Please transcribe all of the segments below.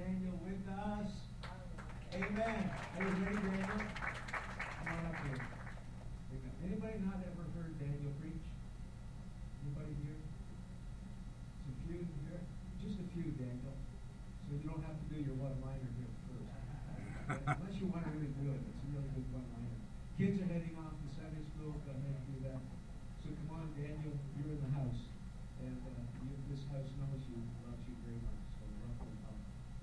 Daniel with us. Amen. Are you ready, Daniel? Come on up here. Amen. Anybody not ever heard Daniel preach? Anybody here? Just a few here? Just a few, Daniel. So you don't have to do your one-liner here first. Unless you want to really do it. It's a really good one-liner. Kids are heading off to Sunday school. Go ahead and do that. So come on, Daniel. You're in the house. And this house knows you, loves you very much. So welcome home.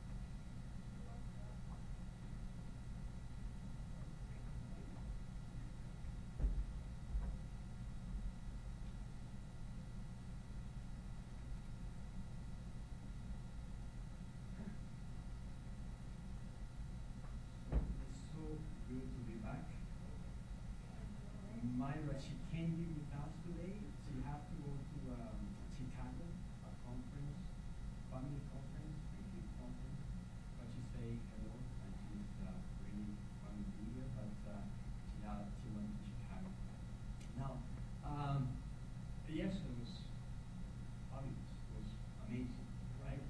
It's so good to be back. Myra, she can't be with us today. She have to go to Chicago, a conference, family conference, a big conference. But she say hello, and she's really want to be here. But she went to Chicago. Now, yes, it was fabulous. It was amazing, right?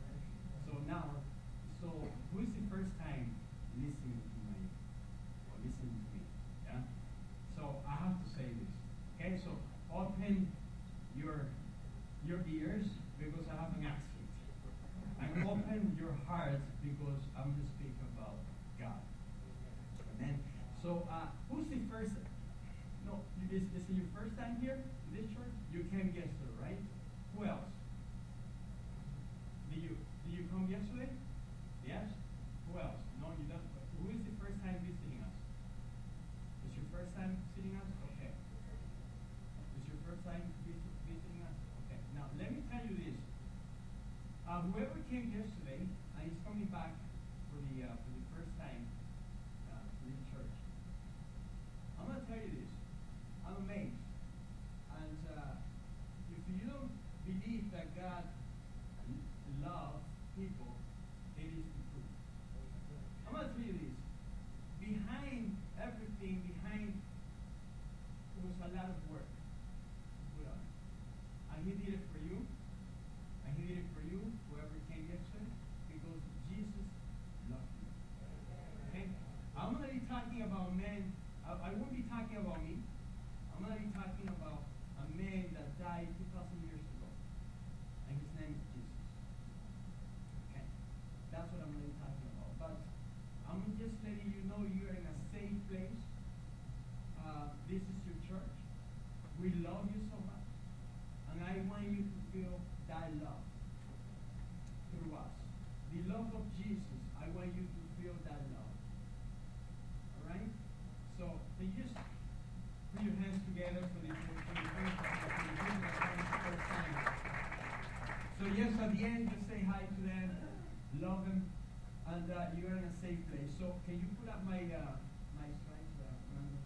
So who is the first time listening to me? Yeah. So I have to say this. Okay, so open your ears because I have an accent. And open your heart because I'm going to speak about God. Amen. So who's the first? No, is it your first time here in this church? You can guess it, right? Who else? Did you come yesterday? Yes? Who else? No, you don't. Who is the first time visiting us? Is your first time visiting us? Okay. Is your first time visiting us? Okay. Now, let me tell you this. Whoever came yesterday and is coming back for the first time to the church, I'm going to tell you this. I'm amazed. And if you don't believe that God loves people, it is the truth. I'm going to tell you this. Behind everything, was a lot of work put on. And He did it for you. And He did it for you, whoever came yesterday, because Jesus loved you. Okay? I'm going to be talking about men. I won't be talking about me. I'm going to be talking about a man that died 2,000 years ago. And his name is Jesus. Okay? That's what I'm going to be talking about. But I'm just letting you know you're in a safe place. This is your church. We love you so much. And I want you to feel that love through us. The love of Jesus, I want you to feel that love. Alright? So, can you just put your hands together for the first time. So yes, at the end, just say hi to them, love them, and you're in a safe place. So can you put up my slides, Fernando?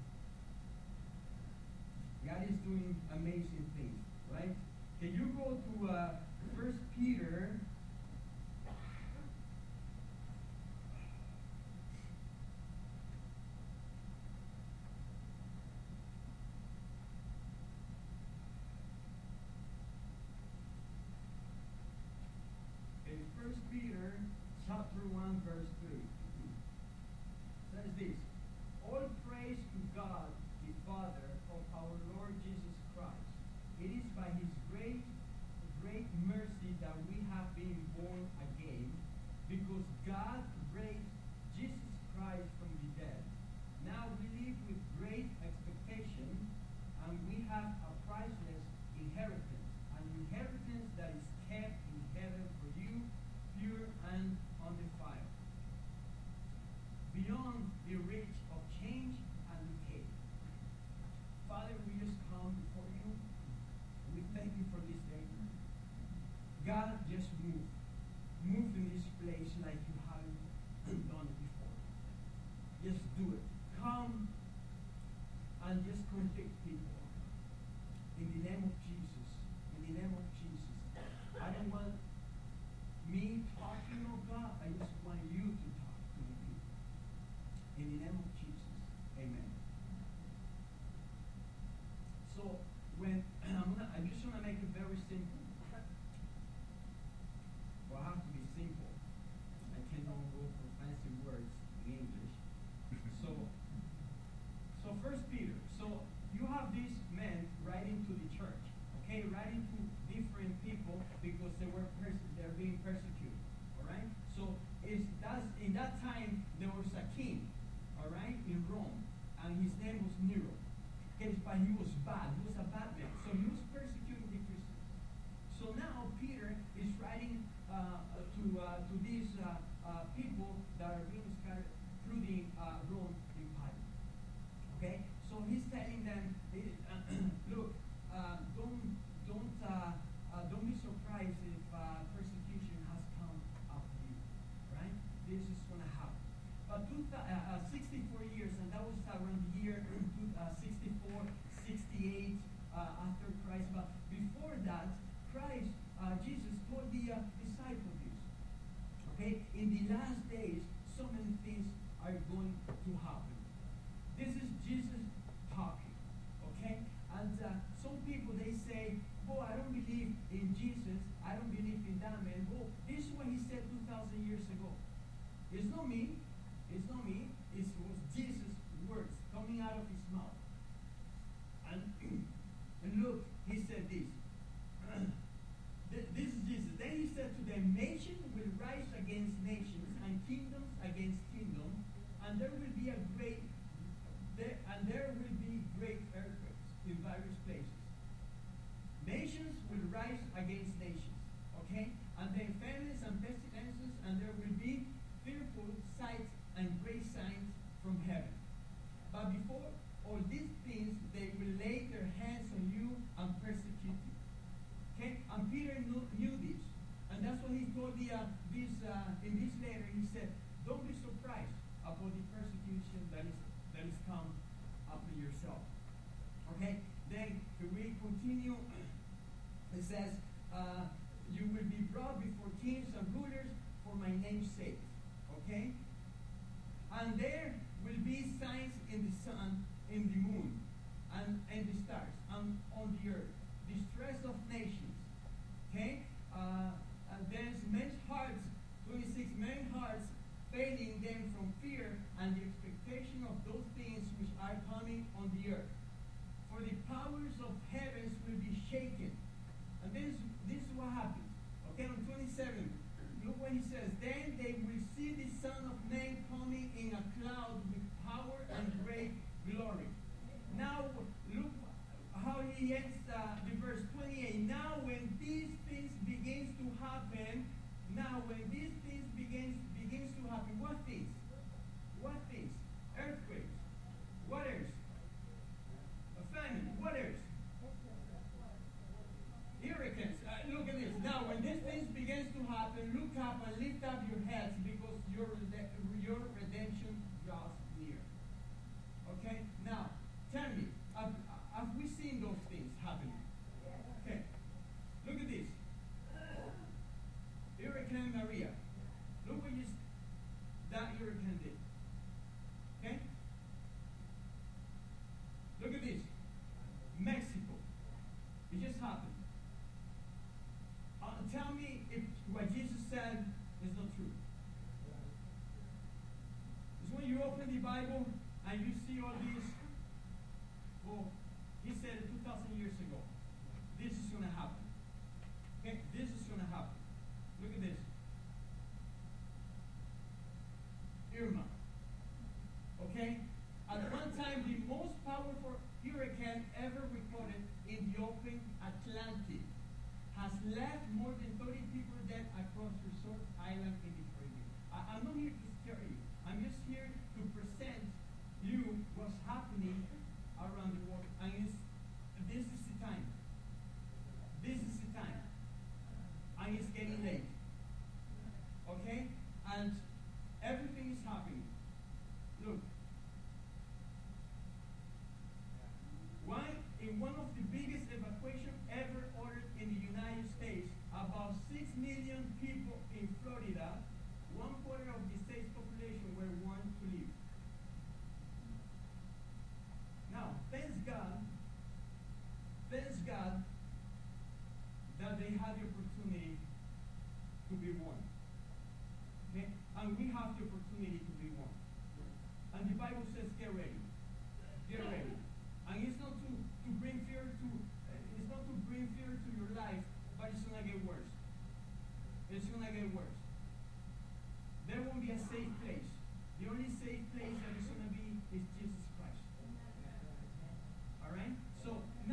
God is doing amazing things, right? Can you go to 1 Peter? In 1 Peter chapter 1 verse 3 says this: all praise to God the Father of our Lord Jesus Christ. It is by His great mercy that we have been born again, because God raised Jesus Christ from the dead. Now we live with great expectation, and we have a priceless inheritance, an inheritance that is kept in heaven for you, pure and undefiled, beyond the reach of change and decay. Father, we just come before you. We thank you for this day. God, just move. Move in this place like you haven't done it before. Just do it. Come and just convict people. In the name of Jesus. In the name of Jesus. I don't want me talking, oh God. I just want you to talk to the people. In the name of Jesus. Amen. So, when I'm just going to make it very simple. Well, I have to be simple. I bad. He was a bad man. So he was persecuting the Christians. So now Peter is writing to these people that are being scattered through the Rome Empire. Okay, so he's telling them, look, don't be surprised if persecution has come after you, right? This is going to happen. But 64 years, and that was around the year 64, 68 after Christ. But before that, Jesus told the disciples this. Okay, in the last days, so many things are going to happen. This is Jesus talking, okay? And some people, they say, oh, I don't believe in Jesus. I don't believe in that man. Oh, this is what he said 2,000 years ago. It's not me. It's not me. It was Jesus' words coming out of his mouth. And look, he said this. This is Jesus. Then he said to them, nation will rise against nations and kingdoms against kingdom, and there will be great earthquakes in various places. Nations will rise against nations, okay? And then famines and pestilences, and there will be fearful sights and great signs from heaven. But before all these things, they will lay their hands on you and persecute you. Okay? And Peter knew this. And that's what he told in this letter. He said, don't be surprised about the persecution that is come upon yourself. Okay? Then we continue. It says, you will be brought before kings and rulers for my name's sake. Okay? And there will be signs in the sun, in the moon, and the stars, and on the earth. Distress of nations. Okay? And there's men's hearts, 26 men's hearts, failing them from fear and the expectation of those things which are coming on the earth. For the powers of heavens will be shaken. And this is what happens. Okay, on 27, look what he says. Then they will see the Son of Man coming in a cloud with power and great glory. Now, look how he ends the verse 28. Now when these things begins to happen, what things? What things? Earthquakes. What else? A famine. What else? Hurricanes. Look at this. Now when these things begins to happen, look up and lift up your heads because your redemption draws near. Okay? Now, tell me, have we seen those things happening? Okay. Look at this. Hurricane Maria. Look what that hurricane did. Okay? Look at this. Mexico. It just happened. Tell me if what Jesus said is not true. It's when you open the Bible and you see all these. Oh, he said it 2,000 years ago. This is going to happen. Okay? This is going to happen. Look at this. Irma. Okay? At one time, the most powerful hurricane ever recorded in the open Atlantic has left more than 30 people dead across Resort Island in the Caribbean. I'm not here to scare you. I'm just here to present you what's happening around the world. And this is the time. This is the time. And it's getting late. Okay? And everything is happening. Look. In one of the biggest evacuations ever ordered in the United States, about 6 million people in Florida, 1/4 of the state's population were warned to leave. Now, thanks God that they had the opportunity to be warned. Okay? And we have the opportunity to be warned. And the Bible says, get ready. Get ready. And it's not to bring fear to your life, but it's gonna get worse. It's gonna get worse. There won't be a safe place. The only safe place that is gonna be is Jesus Christ. All right. So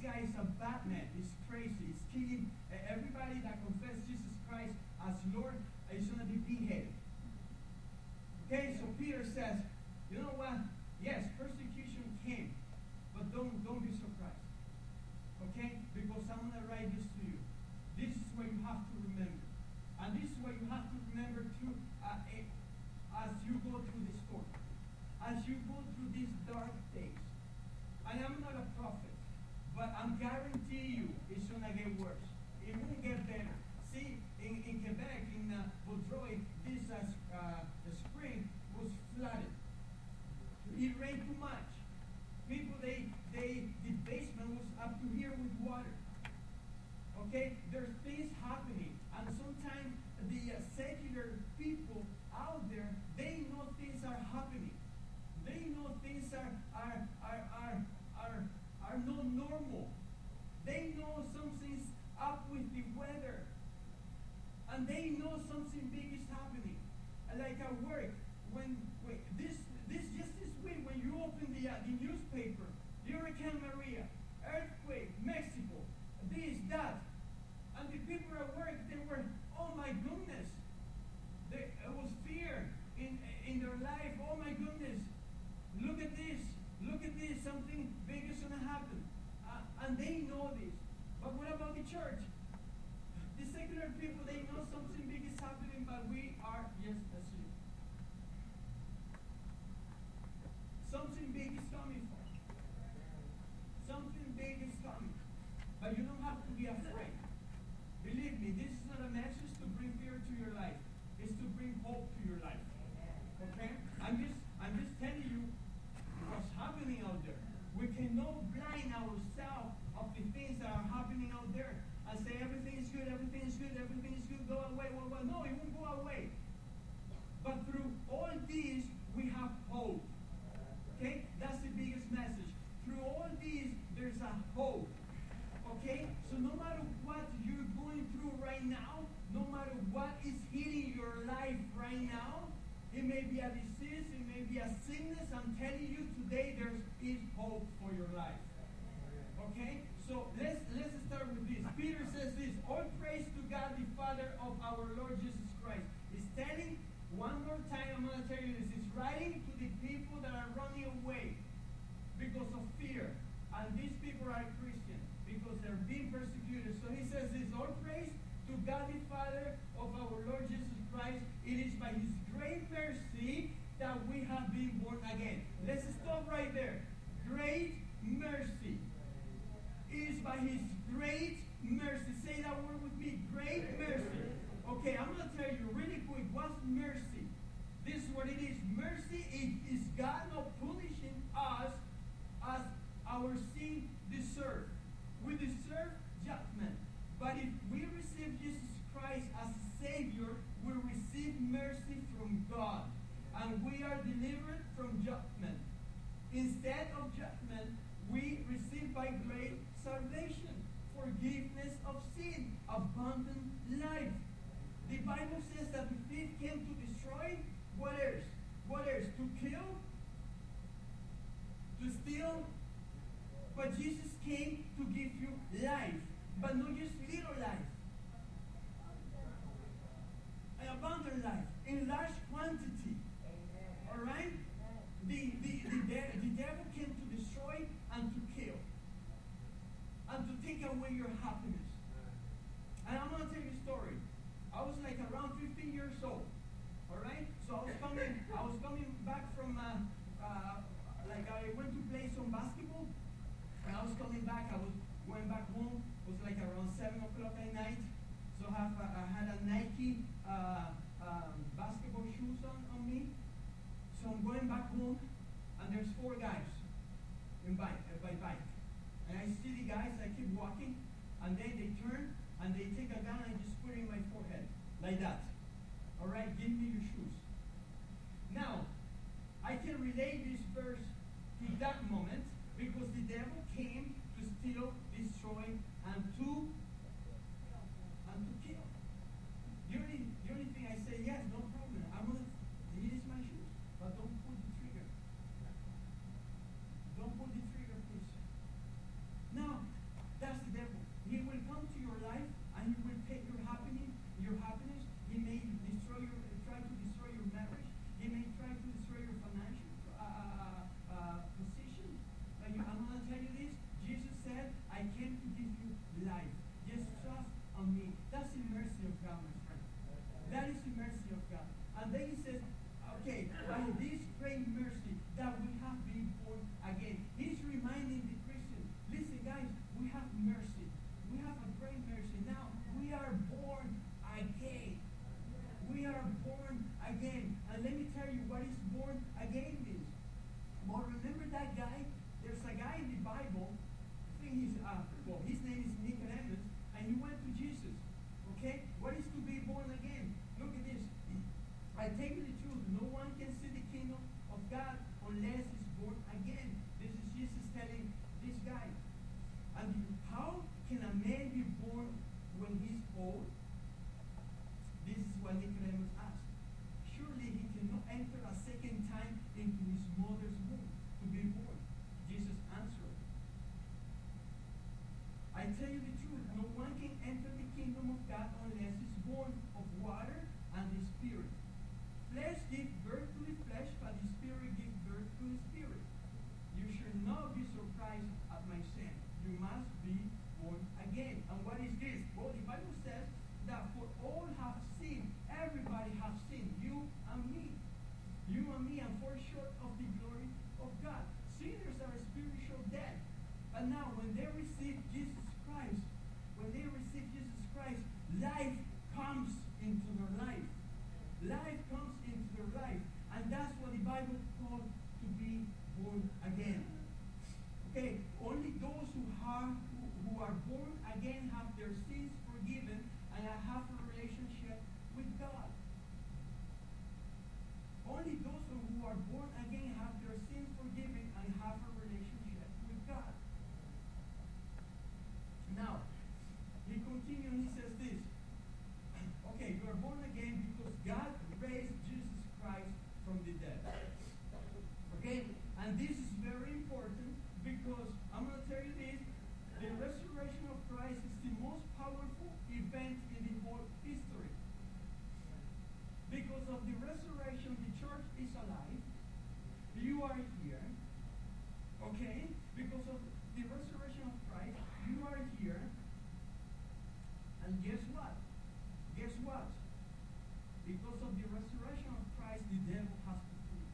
guy is a bad man. He's crazy. He's killing everybody that confesses Jesus Christ as Lord is going to be beheaded. Okay, so Peter says, you know what? Yes, persecution came, but don't be surprised. Okay? Because I'm going to write this to you. This is what you have to remember. And this is what you have to remember too as you go through this storm. As you go through these dark days. And I'm not a prophet, but I'm guarantee you it's going to get worse. It won't get better. See, in Quebec, in Vaudreuil, this the spring was flooded. It rained too much. People, the basement was up to here with water. Okay, there's things happening, and sometimes the secular people out there, they know things are happening. They know things are not normal. They know something's up with the weather, and they know something big is happening. Like at work, when this week when you open the newspaper, Hurricane Maria, earthquake, Mexico, this, that. And the people at work, they were, oh my goodness. It was fear in their life. Oh my goodness. Look at this. Something big is going to happen. And they know this. But what about the church? The secular people, they know something big is happening, but we are just asleep. Something big is coming for. Something big is coming. But you don't have to be afraid. Believe me, this is not a message to bring fear to your life. It's to bring hope to your life. Okay? I'm just telling you what's happening out there. We cannot blind ourselves of the things that are happening out there and say everything is good, go away. Well, no, it won't go away. But through all these, we have hope. Okay? That's the biggest message. Through all these, there's a hope. Okay? So no matter what you're going through right now, no matter what is hitting your life right now, it may be a disease, it may be a sickness, I'm telling you today there is hope for your life. Okay? So let's start with this. Peter says this, all praise to God the Father of our Lord Jesus Christ. He's telling, one more time I'm going to tell you this, he's writing to the people that are running away because of fear. And these people are Christians because they're being persecuted. So he says this, all praise to God the Father of our Lord Jesus Christ. It is by his great mercy that we have been born again. Let's stop right there. Great mercy. It is by his great mercy. Say that word with me. Great mercy. Okay, I'm going to tell you really quick. What's mercy? This is what it is. Mercy is God not punishing us as our sin deserves. We deserve judgment. But if we receive Jesus Christ as Savior, we receive mercy from God. And we are delivered from judgment. Instead of judgment, we receive by grace salvation, forgiveness of sin, abundant life. The Bible says that the thief came to destroy. What else? What else? To kill? To steal? But Jesus came to give you life. But not just little life. An abundant life. In large quantity. Alright? The devil came to destroy and to kill. And to take away your happiness. And I'm going to tell you a story. I was like around 15 years old. Alright? So I was coming back from, I went to play some basketball. And I was coming back. I was going back home. It was like around 7 o'clock at night. So I had a Nike basketball shoes on me. So I'm going back home. And there's 4 guys by bike. And I see the guys. I keep walking. And then they turn. And they take a gun and just put it in my forehead. Like that. Alright, give me your shoes. Now, I can relate this verse to that moment because the devil came to steal, destroy, and to kill. The only thing I say, yes, no problem. Here is my shoes. But don't pull the trigger. Don't pull the trigger, please. Now, I tell you the truth, no one can enter the kingdom of God unless is born of water and the Spirit. Flesh gives birth to the flesh, but the Spirit gives birth to the Spirit. You should not be surprised at my saying. You must be born again. And what is this? Well, the Bible says that for all have sinned. Everybody has sinned. You and me. You and me and fall short of the glory of God. Sinners are spiritual dead. But now when they receive Jesus Christ, life comes into their life. Life comes into their life. And that's what the Bible calls to be born again. Okay, only those who are born again have their sins forgiven and have a relationship with God. Only those who are born again have their sins forgiven and have a relationship with God. Now, he continues and he says this. Okay, you are born again because God raised Jesus Christ from the dead. Okay, and this is very important because I'm going to tell you this. The resurrection of Christ is the most powerful event in the whole history. Because of the resurrection, the church is alive. You are here. Okay? Because of the resurrection of Christ, you are here. And guess what? Guess what? Because of the resurrection of Christ, the devil has to flee.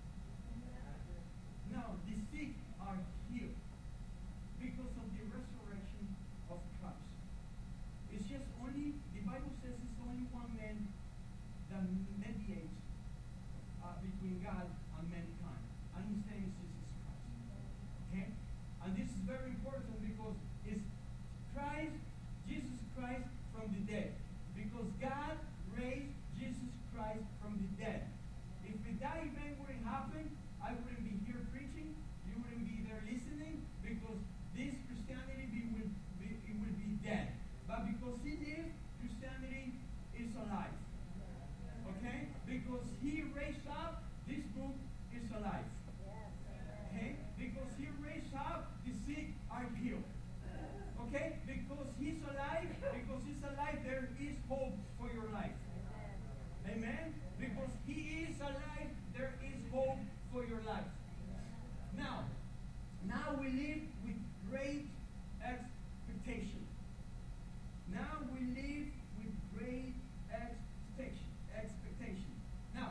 Now, the sick are healed because of the resurrection of Christ. It's just only, the Bible says it's only one man that mediates between God and mankind. And his name is Jesus Christ. Okay? And this is very important because it's Christ, Jesus Christ from the dead. Because God raised Jesus Christ from the dead. If that event wouldn't happen, I wouldn't be here preaching. You wouldn't be there listening because this Christianity would be dead. But because he lived, Christianity is alive. Okay? Because he raised up, this book is alive. Okay? Because he raised up, the sick are healed. Okay? Because he's alive, there is hope for your life. Amen? Because he is alive, there is hope for your life. Now we live with great expectation. Now we live with great expectation. Now,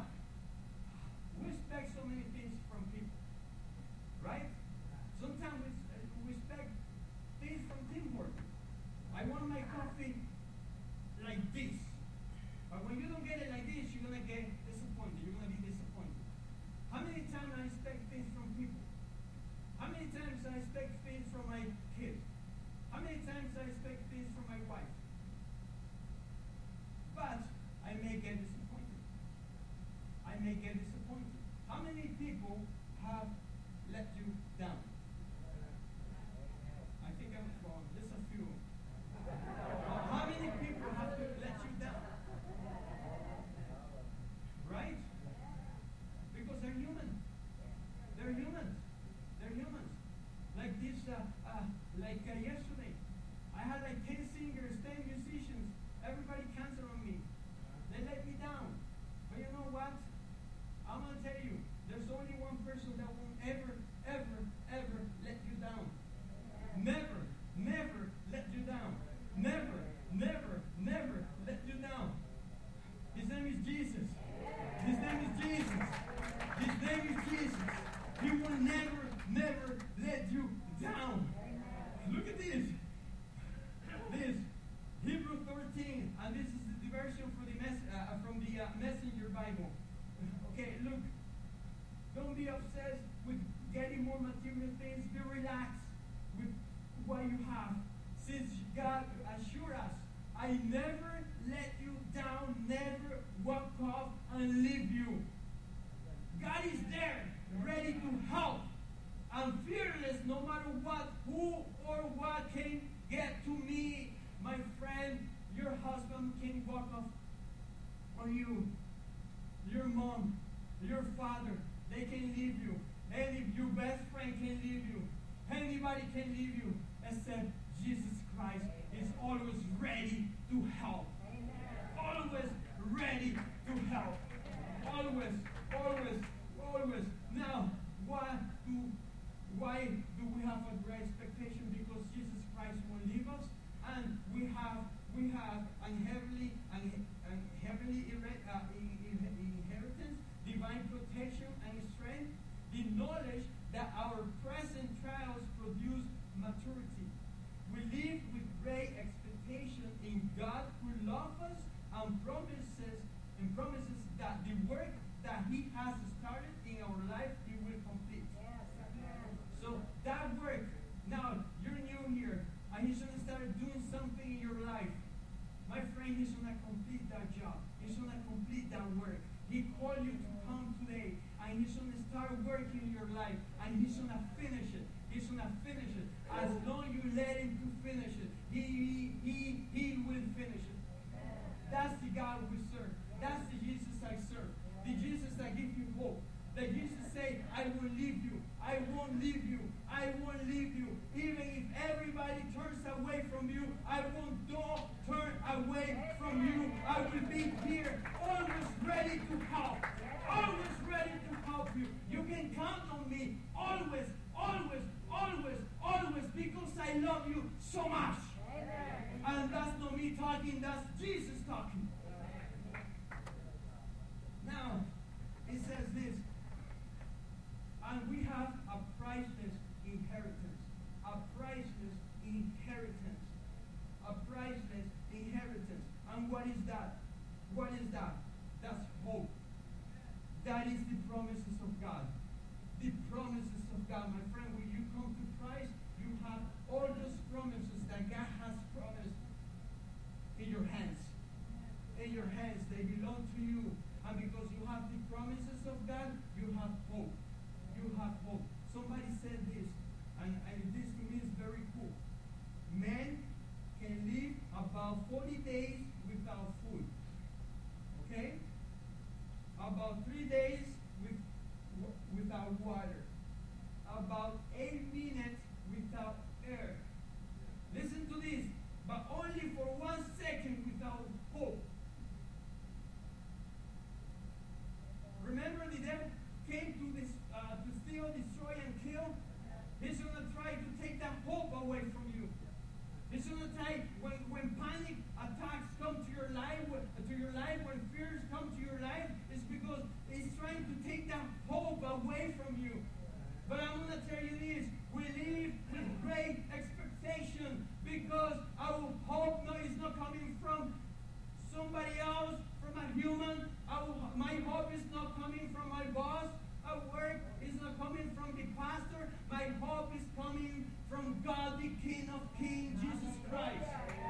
we expect so many things from people, right? Sometimes we expect things from Tim Hortons. I want my coffee like this. But when you don't get it like this, you're going to get disappointed. You're going to be disappointed. How many times I expect things from people? How many times I expect things from my kids? How many times I expect things from my wife? But I may get disappointed. How many people have let you down? I think I'm wrong. Just a few. How many people have let you down? Right? Because they're human. They're humans. Like this, yesterday, I had like 10 singers, 10 musicians. Everybody canceled on me. They let me down. But you know what? I'm going to tell you, there's only one person that won't ever let you down. Never let you down. Never let you down. His name is Jesus. He will never let you down. Look at this. Hebrews 13, and this is the version for from the Messenger Bible. Okay, look. Don't be obsessed with getting more material things. Be relaxed with what you have. Since God assured us, I never let you down, never walk off and leave you. God is there, ready to help. I'm fearless no matter what, who or what can get to me. My friend, your husband can walk off on you. Your mom, your father, they can leave you. And if your best friend can leave you, anybody can leave you except Jesus Christ God who loves us and promises that the work that He has started in our life, He will complete. So that work, now you're new here, and He's going to start doing something in your life. My friend, He's going to complete that job. He's going to complete that work. He called you to come today, and He's going to start working in your life, and He's going to finish it. He's going to finish it. As long as you let Him to finish it, He will finish it. That's the God we serve. That's the Jesus I serve. The Jesus that gives you hope. That Jesus say, I will leave you. I won't leave you. I won't leave you. Even if everybody turns away from you, I won't turn away from you. I will be here, always ready to help. Always ready to help you. You can count on me. Always, always, always, always, because I love you so much. And that's not me talking, that's Jesus talking. Now, it says this. And we have a priceless inheritance. A priceless inheritance. A priceless inheritance. And what is that? What is that? That's hope. That is the promises of God. The promises of God. My friend, when you come to Christ, you have all those promises that God has promised in your hands. In your hands. They belong to you. And because you have the promises of God, you have hope. You have hope. Somebody said this, and this to me is very cool. Men can live about 40 days without food. Okay? About 3 days without water. About 8 minutes without air. Listen to this. But only for 1 second without hope. Remember, the devil came to steal, destroy, and kill. He's going to try to take that hope away from you. He's going to try, when panic attacks come to your life, when fears come to your life, it's because he's trying to take that hope away from you. But I'm going to tell you this, we live with great expectation because our hope is not coming from somebody else, from a human. My hope is not coming from my boss. Our work is not coming from the pastor. My hope is coming from God, the King of Kings, Jesus Christ.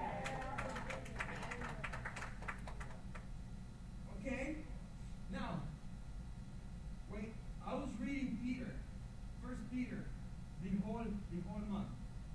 Okay? Now, when I was reading Peter, 1 Peter, the whole month.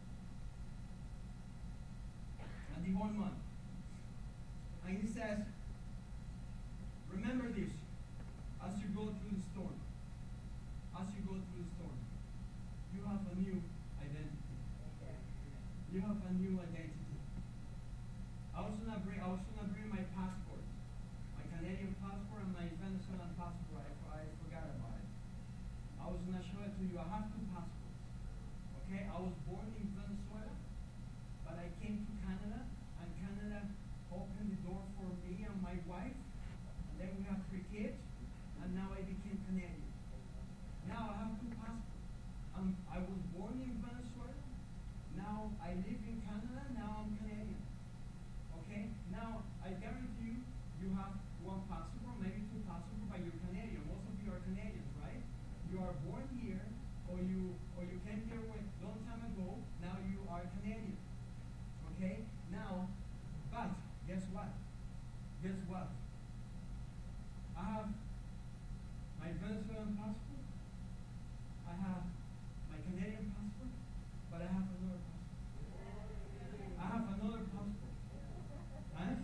And the whole month. And he says, remember this, as you go through the storm. As you go through the storm, you have a new identity. You have a new identity. I was gonna bring my passport, my Canadian passport and my Venezuelan passport. I forgot about it. I was gonna show it to you. I have 2 passports. Okay, I was born in Venezuela, but I came to Canada, and Canada opened the door for me and my wife, and then we have 3 kids, and now I became Canadian. Now I have 2 passports. I was born in Venezuela. Now I live in Canada. Now I'm Canadian. Okay? Now I guarantee you, you have 1 passport, maybe 2 passports, but you're Canadian. Most of you are Canadians, right? You are born here, or you came here a long time ago. Now you are Canadian. Okay? Now, but guess what? Guess what? I have my Venezuelan passport. I have my Canadian passport, but I have another passport. I have another passport. Huh?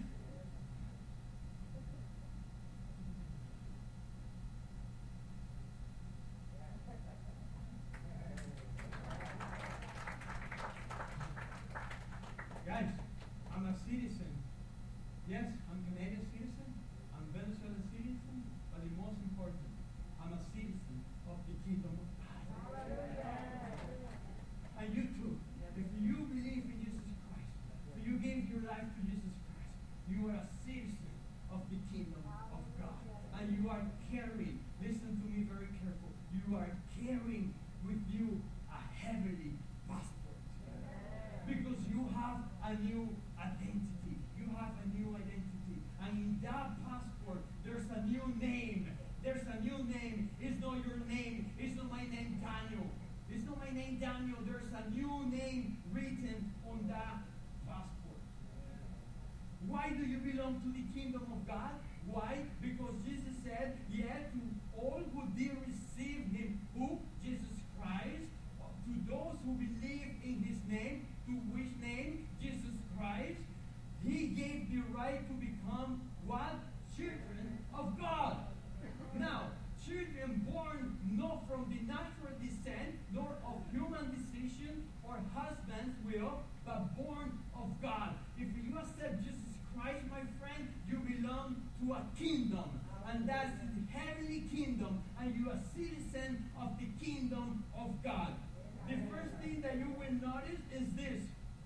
Guys, I'm a citizen. Yes, I'm Canadian citizen. I'm Venezuelan citizen. But the most important, I'm a citizen of the kingdom of God. And you too, if you believe in Jesus Christ, if you gave your life to Jesus Christ, you are a citizen of the kingdom of God. And you are carrying, listen to me very careful, you are carrying with you a heavenly passport. Because you have a new identity. You have new identity. And in that passport, there's a new name. There's a new name. It's not your name. It's not my name, Daniel. It's not my name, Daniel. There's a new name written on that passport. Why do you belong to the kingdom of God? Why? Because Jesus said, yeah, to all who did receive him, who? Jesus Christ, to those who believe in his name, to which name? Jesus Christ, he gave the right to become what? Children of God. Now, children born not from the natural descent, nor of human decision or husband's will, but born of God. If you accept Jesus Christ, my friend, you belong to a kingdom. And that's the heavenly kingdom. And you are a citizen of the kingdom of God. The first thing that you will notice is this.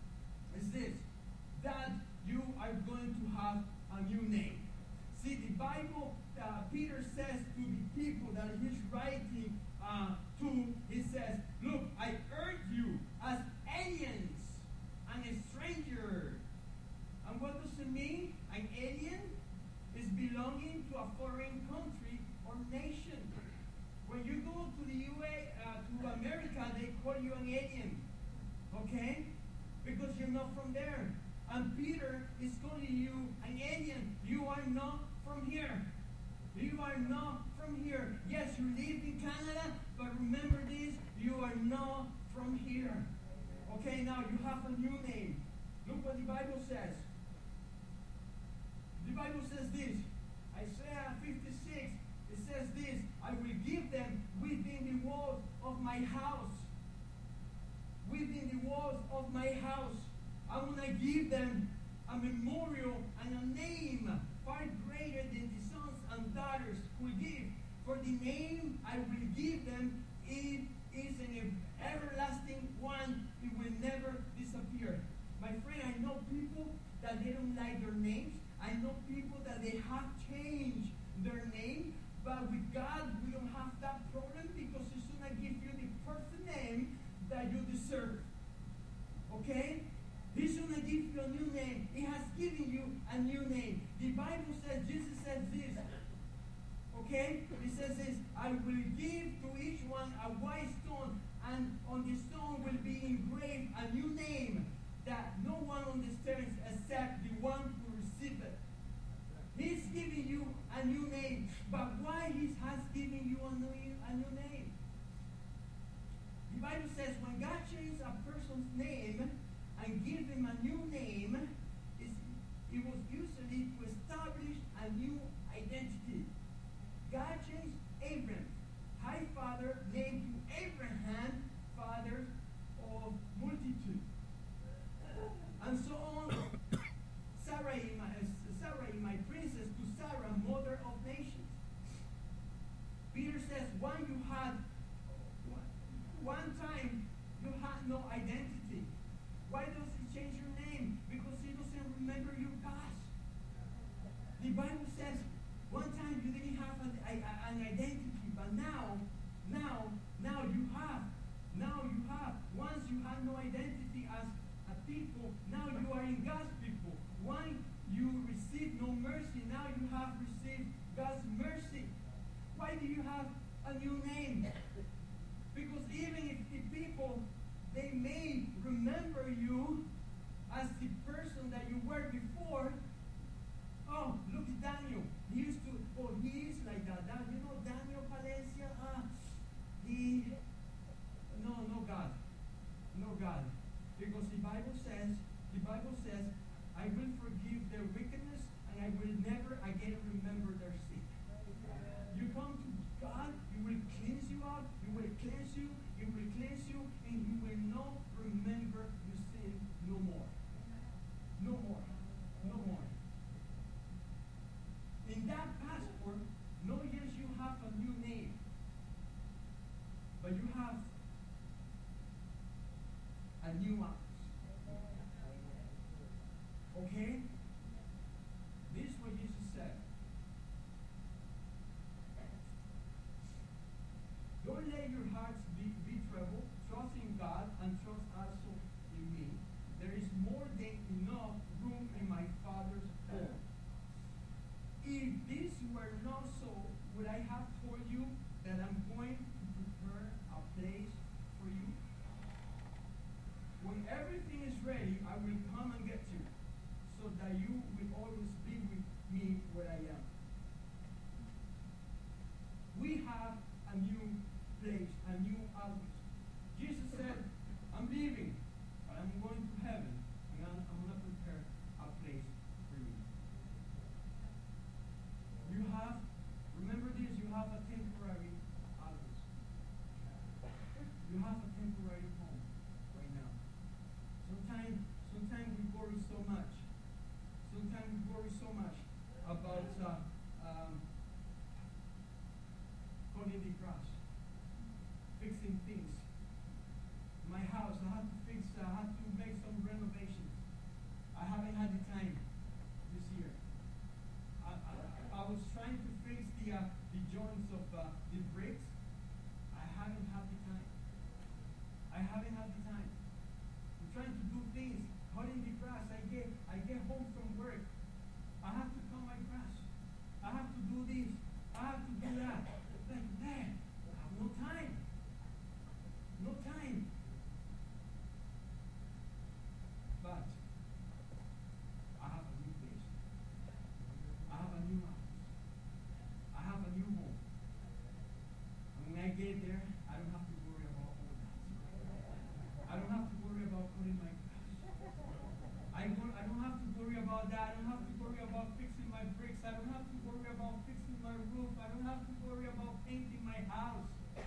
That you are going to have a new name. See, the Bible, Peter says to the people that he's writing to, he says, look, I urge you as aliens and a stranger. And what does it mean? An alien is belonging to a foreign country or nation. When you go to the to America, they call you an alien. Okay? Because you're not from there. And Peter is calling you an alien. You are not from here. You are not from here. Yes, you live in Canada, but remember this, you are not from here. Okay, now you have a new name. Look what the Bible says. The Bible says this. Isaiah 56, it says this. I will give them within the walls of my house. Within the walls of my house. I'm going to give them a memorial and a name far greater than the sons and daughters will give. For the name I will give them, it is an everlasting one. It will never disappear. My friend, I know people that they don't like their names. I know people that they have changed their name. But with God, we don't have that problem because He's going to give you the perfect name that you deserve. Okay? He's going to give you a new name. He has given you a new name. The Bible says, Jesus says this. Okay? He says this, I will give to each one a white stone, and on the stone will be engraved a new name that no one understands except the one who receives it. He's giving you a new name. But why He has given you a new name? The Bible says when God changes a person's name and give him a new name, it was usually to establish a new identity. God changed Abram, high father, name to Abraham, father of multitude. And so on. Sarai, my princess, to Sarah, mother of nations. Peter says, one time you had no identity. Why does He change your name? Because He doesn't remember your past. The Bible says one time you didn't have an identity, but now you have. Now you have. Once you had no identity as a people, now you are in God's people. Once you received no mercy, now you have received God's mercy. Why do you have a new name? Because even if the people, they may remember you as the person that you were before. Oh, look at Daniel. He is like that. Daniel Palencia, No God. Because the Bible says, I will forgive their wickedness and I will never again remember their sin. You come to God, He will cleanse you out, He will cleanse you, and He will not remember your sin no more. No more. No more. In that passport, not just you have a new name, but you have a new house. Okay? This is what Jesus said. I will come and get you, so that you will always be with me where I am. We have a new place, a new address. Jesus said, I'm leaving, but I'm going to heaven, and I'm going to prepare a place for you. You have, remember this, you have a temporary address. You have a temporary home right now. Sometimes we worry so much. Sometimes we worry so much about cutting the grass, fixing things. My house, I have to make some renovations. I haven't had the time this year. I was trying to fix the joints of the bricks. I haven't had the time. I'm trying to do things, cutting the grass. I get home from work. I have to cut my grass. I have to do this. I have to do that. It's like, man, I have no time. No time. But I have a new place. I have a new house. I have a new home. And when I get there, I don't have to worry about all that. I don't have to worry about cutting my grass. I don't have to worry about that. I don't have to worry about fixing my bricks. I don't have to worry about fixing my roof. I don't have to worry about painting my house.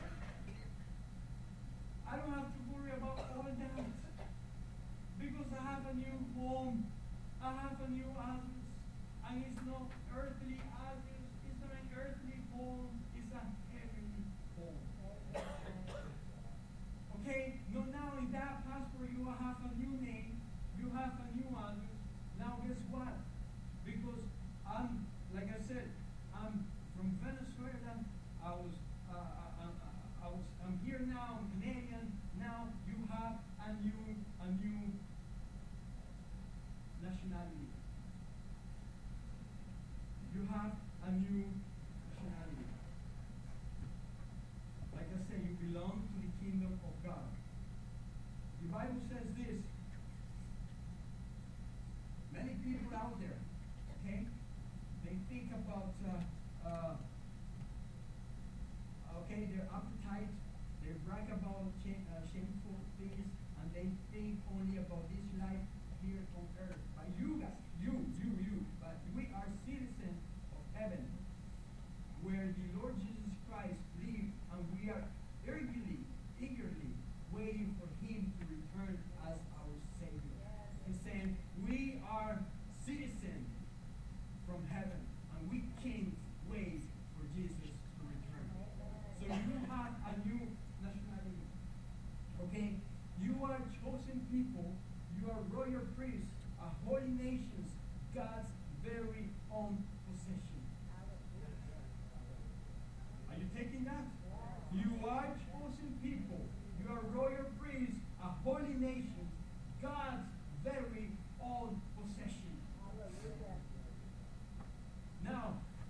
I don't have to worry about all that. Because I have a new home. I have a new address. And it's not earthly address. It's not an earthly home. It's a heavenly home. Okay? No, now in that passport you have a new name. You have a new address. Now guess what? Because like I said, I'm from Venezuela. I'm here now. I'm Canadian. Now you have a new nationality. You have a new nationality. Like I said, you belong to the kingdom of God. The Bible says this. Many people out there, okay, they think about, their appetite, they brag about shameful things, and they think only about this life here on earth. But you guys, but we are citizens of heaven, where the Lord Jesus Christ lives, and we are eagerly waiting for Him to return as our Savior. He's saying, we are citizens from heaven, and we can't wait for Jesus to return. So you have a new nationality. Okay? You are chosen people. You are royal priests, a holy nation, God's very own possession. Are you taking that? You are chosen people. You are royal priests, a holy nation, God's very own possession. Now,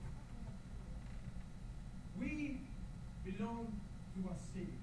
we belong to a city.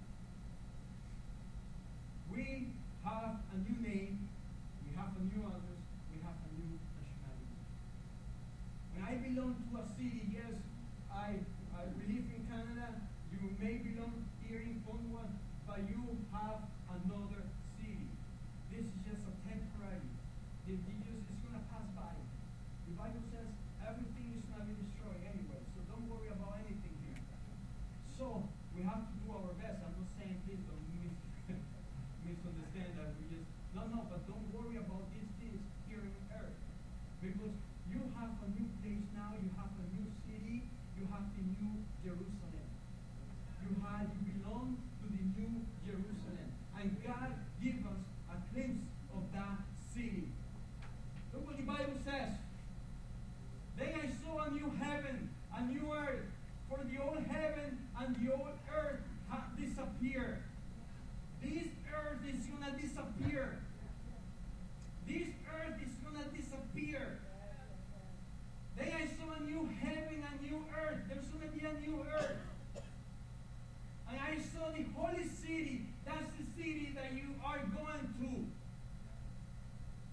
We have a new name, we have a new address, we have a new nationality. When I belong to a city, yes, I live in Canada, you may belong here in Cornwall, but you have another city. This is just a temporary. It's going to pass by. The Bible says everything is going to be destroyed anyway, so don't worry about anything here. So we have to do our best. I'm not saying please don't misunderstand that. But don't worry about these things here on earth. Because you have a new place now, you have a new city, you have the new Jerusalem. You belong to the new Jerusalem. And God gives us a glimpse of that city. Look what the Bible says. Then I saw a new heaven, a new earth. For the old heaven and the old earth have disappeared. This earth is going to disappear. This earth is going to disappear. Then I saw a new heaven, a new earth. There's going to be a new earth. And I saw the holy city. That's the city that you are going to.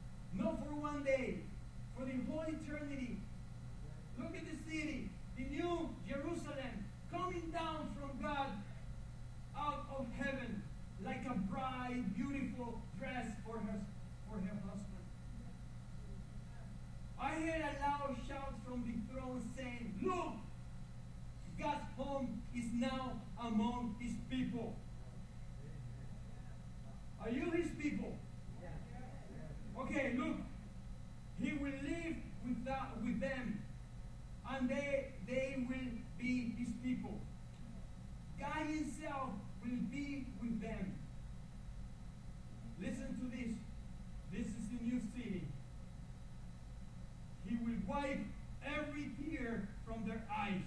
one day, for the whole eternity. Look at the city, the new Jerusalem, coming down from God out of heaven like a bride, beautiful dress for her husband. I heard a loud shout from the throne saying, "Look, God's home is now among his people." Are you his people? Okay, look. He will live with them, and they will be his people. God himself will be with them. Listen to this. This is the new city. He will wipe every tear from their eyes.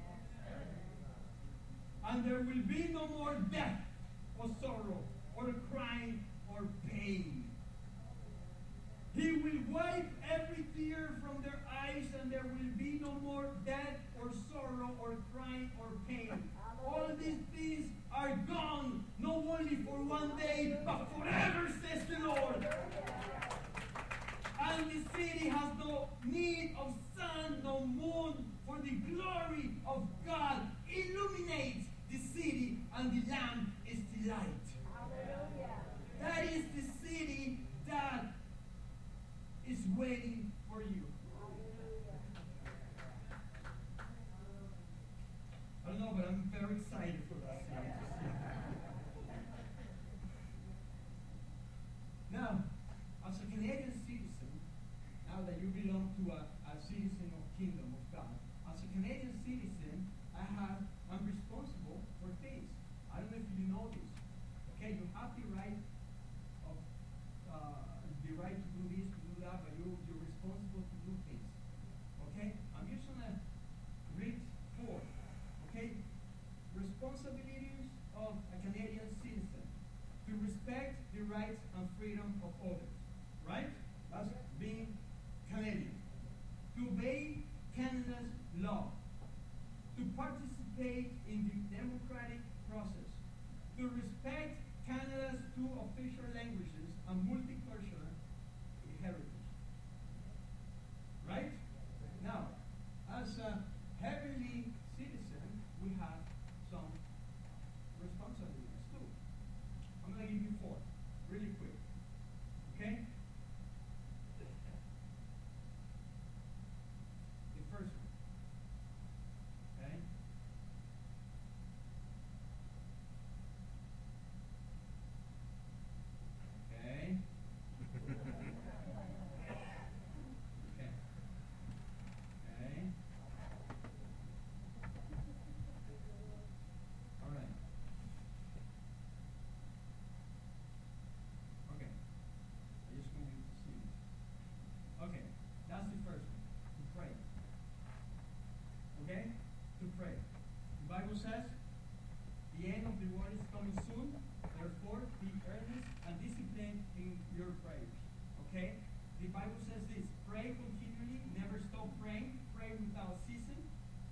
And there will be no more death or sorrow or crying or pain. He will wipe every tear from their eyes, and there will be no more death or sorrow or crying or pain. All these things are gone, not only for one day, but forever, says the Lord. And the city has no need of sun, no moon, for the glory of God illuminates the city, and the Lamb is the light. Hallelujah. That is the city that is waiting for you. I don't know, but I'm very excited for that city. Now, as a Canadian citizen, now that you belong to a citizen of Kingdom of God, as a Canadian citizen, I'm responsible for things. I don't know if you know this. Okay, you have the right to do this, to do that, but you're responsible to do things. Okay? I'm just gonna read 4. Okay? Responsibilities of a Canadian citizen. To respect the rights and freedom of others. Right? That's being Canadian. To obey Canada's law. To participate in the democratic process. To respect Canada's 2 official languages and multicultural heritage. Right? Now, as a heavenly citizen, we have some responsibilities too. I'm going to give you 4 really quick. Okay? The first one. Okay? Okay? Says, the end of the world is coming soon, therefore be earnest and disciplined in your prayers. Okay? The Bible says this, pray continually, never stop praying, pray without ceasing.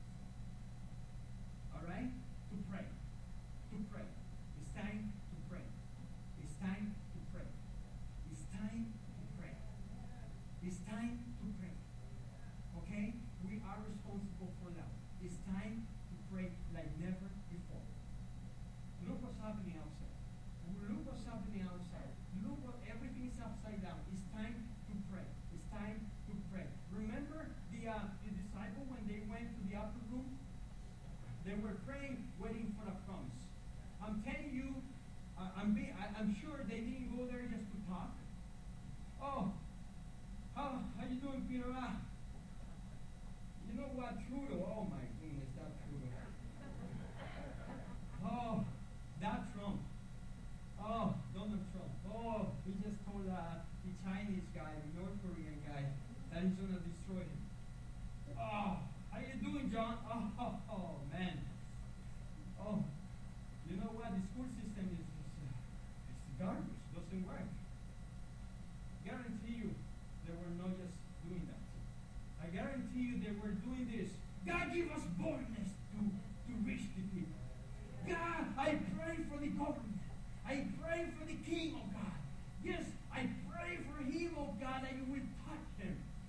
Alright? To pray. To pray. It's time to pray. It's time to pray. It's time to pray. It's time to pray. Okay? We are responsible for that. It's time to pray like never before. Look what's happening outside. Look what's happening outside. Look what everything is upside down. It's time to pray. It's time to pray. Remember the disciple when they went to the upper room? They were praying, waiting for a promise. I'm telling you, I'm sure they didn't go there just to talk. Oh, how you doing, Peter? You know what, Trudeau? Oh my goodness, that Trudeau. Oh, that Trump. Oh, Donald Trump. Oh, he just told the Chinese guy, the North Korean guy, that he's going to destroy him. Oh, how you doing, John? Oh, man. Oh, you know what? The school system is garbage. Doesn't work. Guarantee you, they were not just doing that. I guarantee you they were doing this. God, give us boldness to reach the people. God, I pray for the government. I pray for the king, oh God. Yes, I pray for him, oh God, that you will touch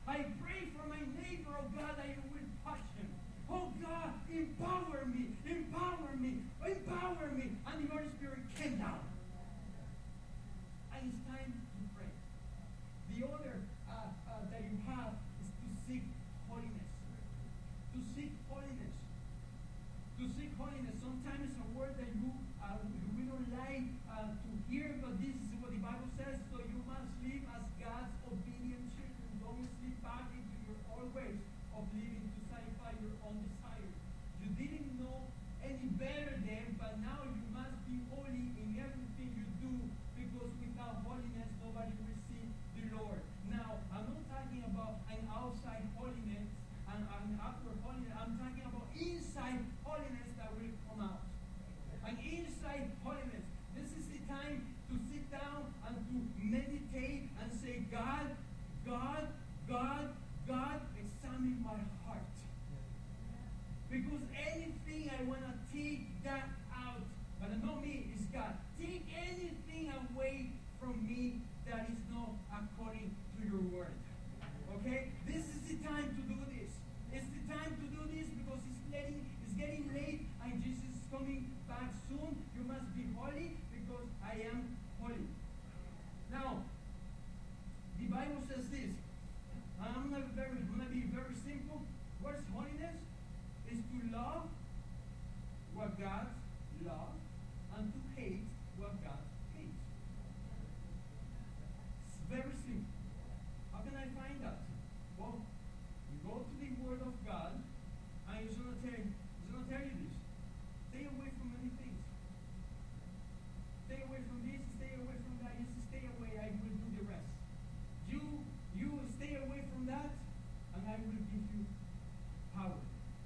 I pray for my neighbor, oh God, that you will touch him. Oh God, empower me, empower me, empower me. And the Holy Spirit came down. And it's time to pray. The other that you have is to seek holiness. To seek holiness. To seek holiness. Sometimes it's a word that we don't like to hear, but this is what the Bible says. So you must live as God's obedient children. Don't slip back into your old ways of living to satisfy your own desires. You didn't know any better then, but now you must be holy in everything you do, because without holiness nobody will see the Lord. Now, I'm not talking about an outside holiness and an outward holiness. I'm talking about inside holiness that will come out. An inside holiness. This is the time to sit down and to meditate and say, God, God, God, God, examine my heart. Because anything I want to take that out, but not me, it's God. Take anything away from me that is not according to your word. Okay? This is the time to do this. It's the time to do this because it's getting late and Jesus is coming back soon. You must be holy because I am holy. Now, the Bible says this. I'm going to be very simple. What's holiness? Is to love what God loves and to hate what God hates. It's very simple. How can I find that? Well, you go to the Word of God and it's going to tell you this. Stay away from many things. Stay away from this, stay away from that. You stay away, I will do the rest. You stay away from that, and I will give you power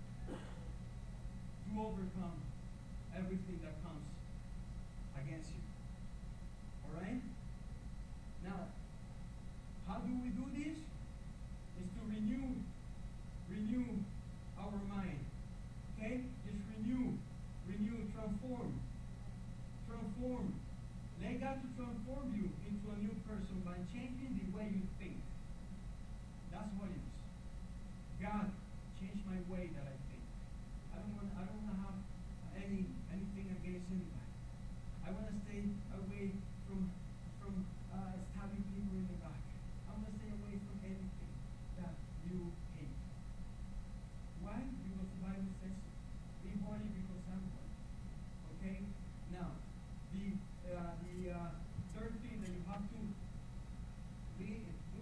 to overcome everything that comes against you. Alright? Now, how do we do this? Is to renew our mind. Okay? Just renew, transform. Let God to transform you into a new person by changing the way you think. That's holiness. God, change my way that I think. I don't want to have anything against anybody. I want to stay away from stabbing people in the back. I want to stay away from anything that you hate. Why? Because the Bible says, be holy because I'm holy. Okay? Now, the third thing that you have to do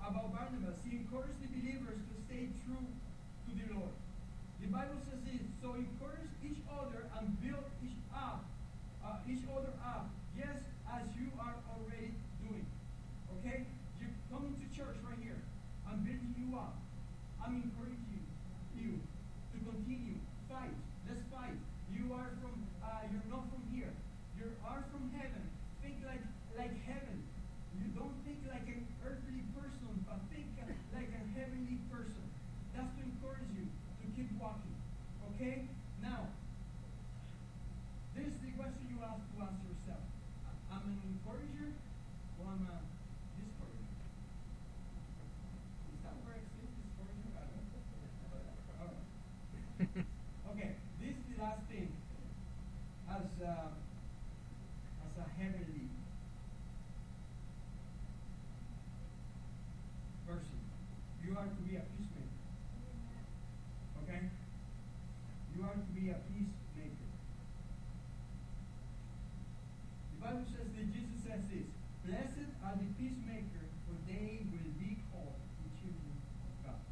about Barnabas. He encouraged the believers to stay true to the Lord. The Bible says this, so encourage each other and build each other up, just as you are already doing. Okay? You're coming to church right here. I'm building you up. I'm encouraging you to continue. Fight. Let's fight. You are from, you're not from here. You are from heaven. Think like heaven. You don't think like an earthly person, but think like a heavenly person. That's to encourage you to keep walking. Okay? Now, this is the question you have to ask yourself. I'm an encourager or I'm a discourager? Is that where it says discourager? I don't know. All right. Okay, this is the last thing as a heavenly person. You are to be a peacemaker. Okay? You are to be a peacemaker. The Bible says that Jesus says this, blessed are the peacemaker, for they will be called the children of God.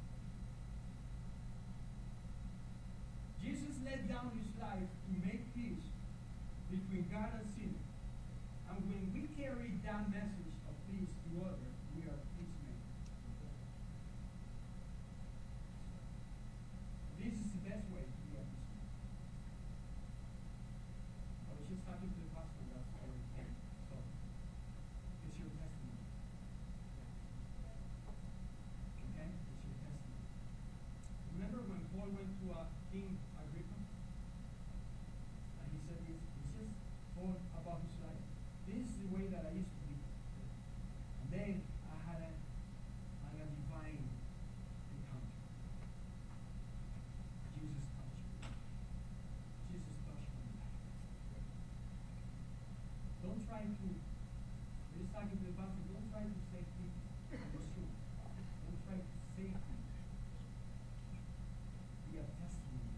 Jesus laid down his life to make peace between God and sinners. And when we carry that message of peace to others, we are peacemakers. This is the best way to be a peacemaker. I was just talking to the pastor last night. So, it's your testimony. Okay? It's your testimony. Remember when Paul went to King Agrippa? And he said this, he just told about his life. This is the way that I used to be. And then I had a divine encounter. Jesus touched me. Jesus touched my life. Don't try to, this talking to the pastor, don't try to save people. It's true. Don't try to save people. Be a testimony.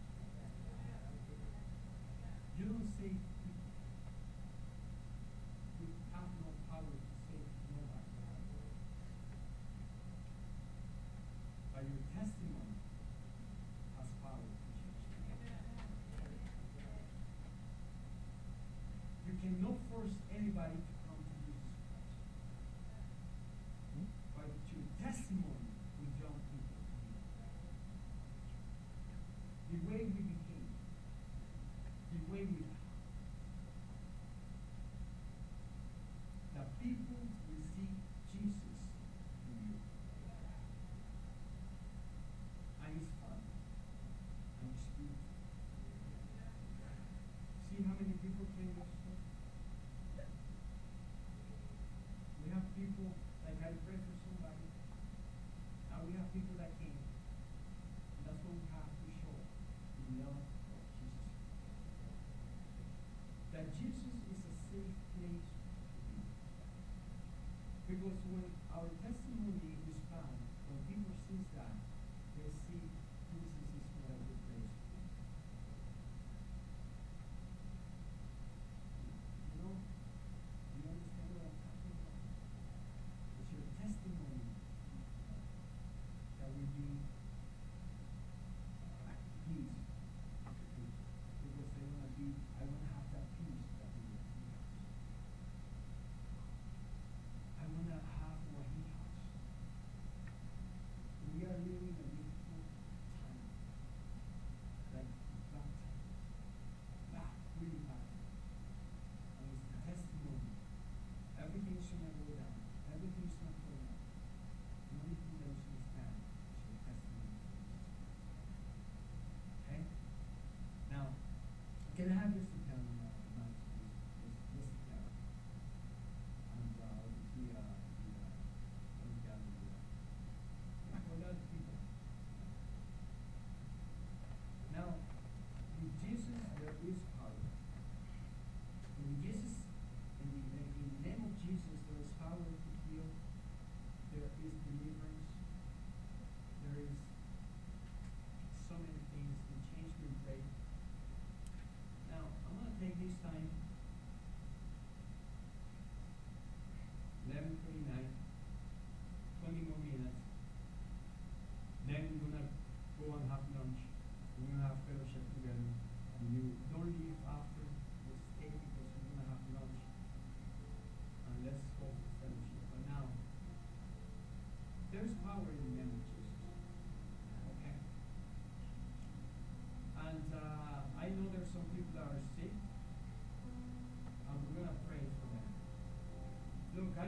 You don't save people. You have no power to save nobody. But your testimony has power to change people. You cannot force anybody to come to Jesus Christ. But your testimony will draw people to you. The way we became, the way we are, the people will see Jesus in you. And it's fun. And it's beautiful. See how many people came to us? We have people, like I pray for somebody, and we have people that came. And that's what we have to show, the love of Jesus. That Jesus is a safe place to be. Because when our testimony is found, when people see that, they see Jesus is not a good place to be. You know, you understand what I'm talking about? It's your testimony that will be peace to people. Because they want to be, I want to have that peace that he has. I want to have what he has.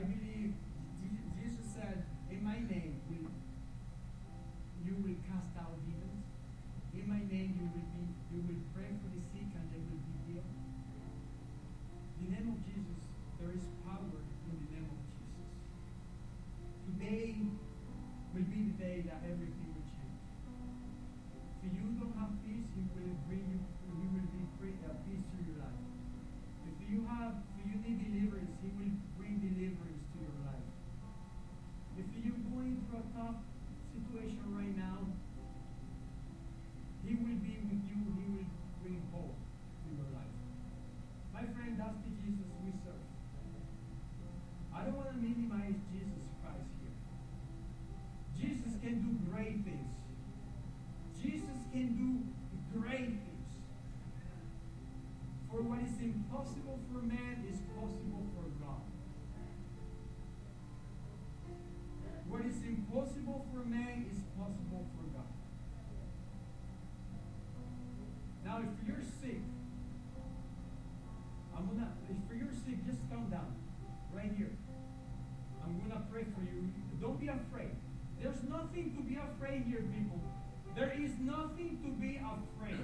believe Jesus said, in my name you will cast out demons. In my name you will pray for the sick and they will be healed. In the name of Jesus, there is power in the name of Jesus. Today will be the day that everything will change. If you don't have peace, He will bring you. He will be peace to your life. If you need deliverance, He will bring deliverance to your life. If you're going through a tough situation right now, He will be with you. He will bring hope to your life. My friend, that's the Jesus we serve. I don't want to minimize Jesus Christ here. Jesus can do great things. Jesus can do great things. For what is impossible for man is possible for God. What is impossible for man is possible for God. Now, if you're sick, if you're sick, just calm down. Right here. I'm going to pray for you. Don't be afraid. There's nothing to be afraid here, people. There is nothing to be afraid.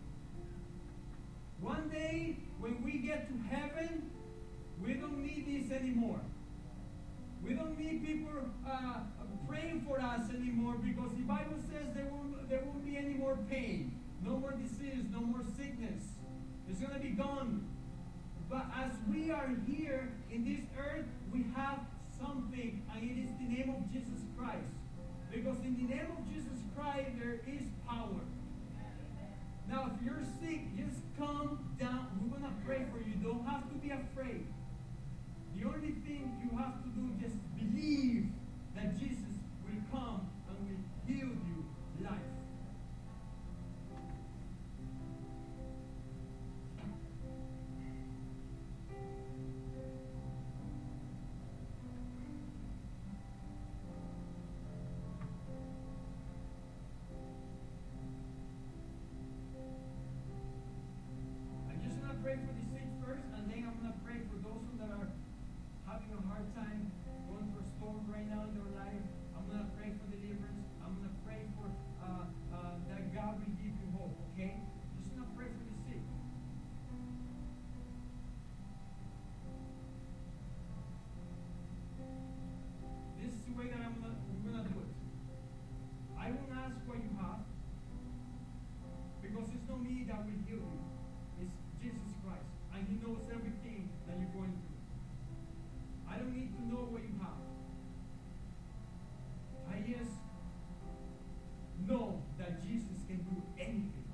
One day, when we get to heaven, we don't need this anymore. We don't need people praying for us anymore, because the Bible says there won't be any more pain, no more disease, no more sickness. It's going to be gone. But as we are here in this earth, we have something, and it is the name of Jesus Christ. Because in the name of Jesus Christ, there is power. Now, if you're sick, just come down. We're going to pray for you. You don't have to be afraid. The only thing you have to do is just believe that Jesus will come and will heal you life. Pray for the sick first, and then I'm going to pray for those that are having a hard time, going through a storm right now in their life. I'm going to pray for deliverance. I'm going to pray for that God will give you hope, okay? Just going to pray for the sick. This is the way that we're going to do it. I won't ask what you have, because it's not me that will heal you. It's Jesus Christ, and He knows everything that you're going through. I don't need to know what you have. I just know that Jesus can do anything.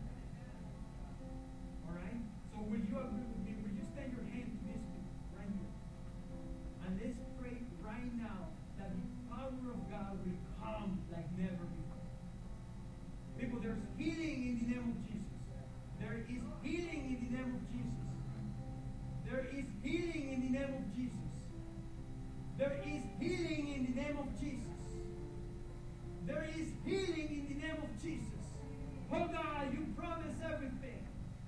All right? So will you agree with me? Will you stand your hand to this right here? And let's pray right now that the power of God will come like never before. People, there's healing in the name of Jesus. There is healing in the name of Jesus. There is healing in the name of Jesus. There is healing in the name of Jesus. There is healing in the name of Jesus. Oh God, you promise everything.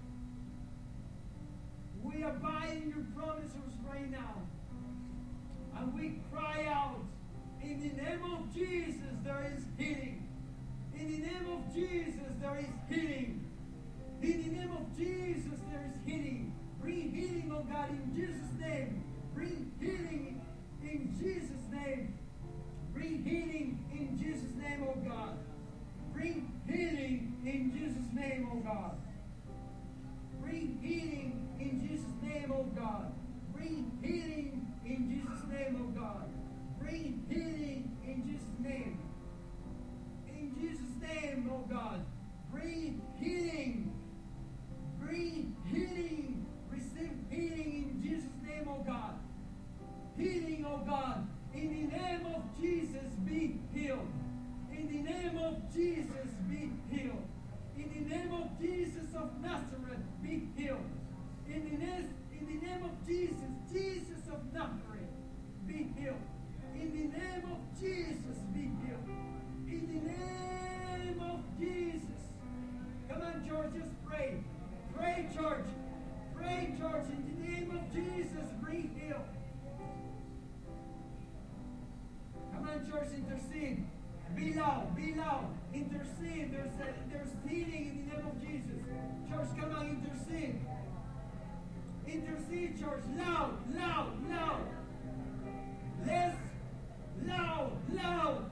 We abide in your promises right now. And we cry out, in the name of Jesus, there is healing. In the name of Jesus, there is healing. In the name of Jesus, there is healing. Bring healing, oh God, in Jesus' name. Bring healing in Jesus' name. Bring healing in Jesus' name, oh God. Bring healing in Jesus' name, oh God. Bring healing in Jesus' name, oh God. Bring healing in Jesus' name, oh God. Bring healing in Jesus' name. In Jesus' name, oh God. Bring healing. Bring healing. Receive healing in Jesus' name, oh God. Healing, oh God. In the name of Jesus, be healed. In the name of Jesus, be healed. In the name of Jesus of Nazareth, be healed. In the name of Jesus, Jesus of Nazareth, be healed. In the name of Jesus, be healed. In the name of Jesus. Come on, church, just pray. Pray, church. Pray, church. In the name of Jesus, bring healed. intercede. Be loud, be loud. Intercede. There's healing in the name of Jesus. Church, come on, intercede. Intercede, church. Loud, loud, loud. Let's loud, loud.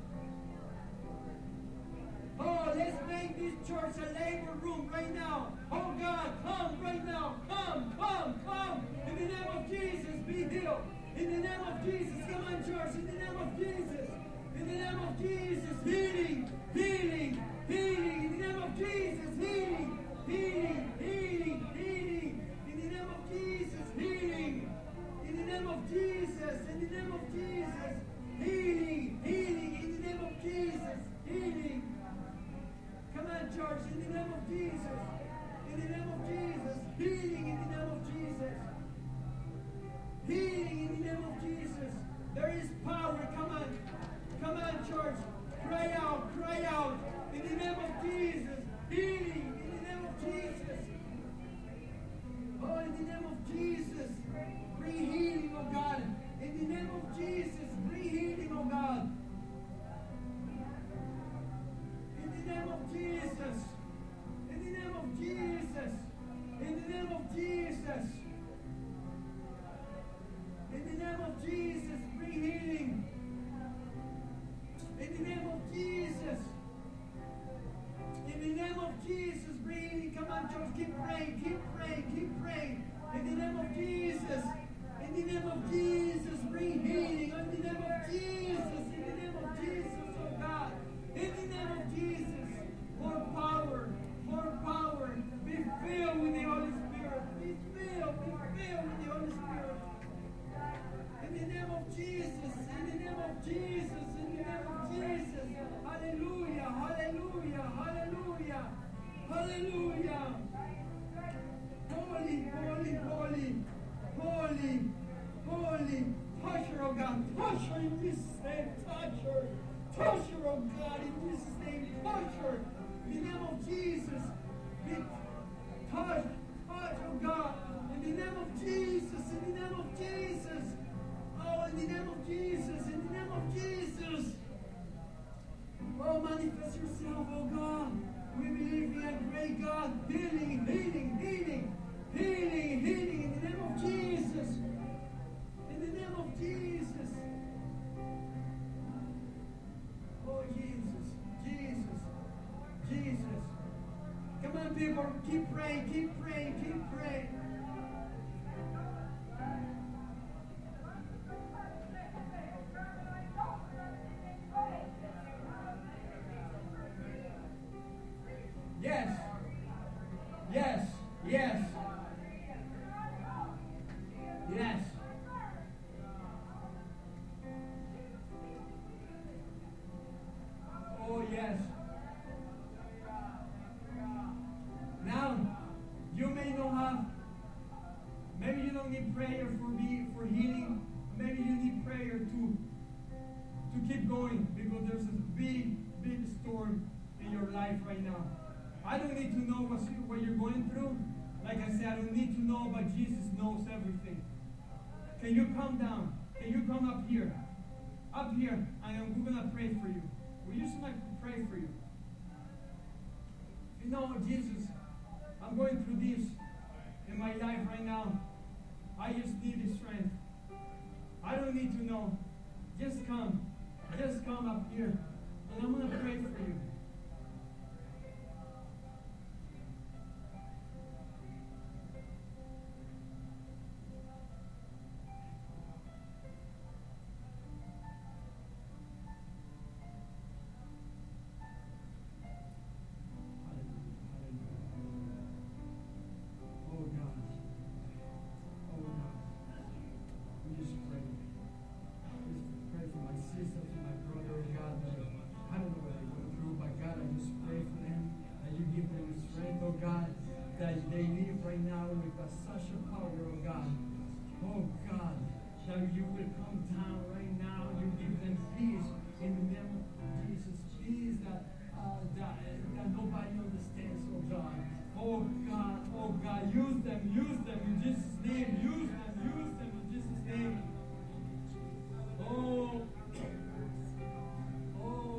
Oh, let's make this church a labor room right now. Oh God, come right now. Come, come, come. In the name of Jesus, be healed. In the name of Jesus, come on, church. In the name of Jesus. In the name of Jesus, healing, healing, healing. In the name of Jesus, healing, healing, healing, healing. In the name of Jesus, healing. In the name of Jesus, in the name of Jesus, healing, healing. In the name of Jesus, healing. Come on, church, in the name of Jesus. In the name of Jesus, healing in the name of Jesus. Healing in the name of Jesus. There is power. Come on. Come on, church. Cry out, cry out. In the name of Jesus. Healing in the name of Jesus. Oh, in the name of Jesus. Bring healing, oh God. In the name of Jesus. Bring healing, oh God. In the name of Jesus. In the name of Jesus. In the name of Jesus. In the name of Jesus, bring healing. In the name of Jesus. In the name of Jesus, bring healing. Come on, church, keep praying, keep praying, keep praying. In the name of Jesus. In the name of Jesus, bring healing. In the name of Jesus. In the name of Jesus, oh God. In the name of Jesus. More power. More power. Be filled with the Holy Spirit. Be filled with the Holy Spirit. In the name of Jesus, in the name of Jesus, in the name of Jesus. Hallelujah, hallelujah, hallelujah, hallelujah. Holy, holy, holy, holy, holy. Touch her, oh God. Touch her in this name. Touch her. Touch her, oh God, in this name. Touch her. In the name of Jesus. Be touch, oh God. In the name of Jesus, in the name of Jesus. Oh, in the name of Jesus, in the name of Jesus. Oh, manifest yourself, oh God. We believe in a great God. Healing, healing, healing, healing, healing in the name of Jesus. In the name of Jesus. Oh, Jesus, Jesus, Jesus. Come on, people, keep praying, keep praying, keep praying. Yes. Yes. Yes. Yes. Oh, yes. Now, you may not have, maybe you don't need prayer for healing. Maybe you need prayer to keep going because there's a big, big storm in your life right now. I don't need to know what you're going through. Like I said, I don't need to know, but Jesus knows everything. Can you come down? Can you come up here? Up here, and we're going to pray for you. We just like to pray for you. You know, Jesus, I'm going through this in my life right now. I just need the strength. I don't need to know. Just come. Just come up here. And I'm going to pray for you. They live right now with such a power, oh God. Oh God, that you will come down right now. You give them peace in the name of Jesus. Peace that nobody understands, oh God. Oh God, use them in Jesus' name. Use them in Jesus' name. Oh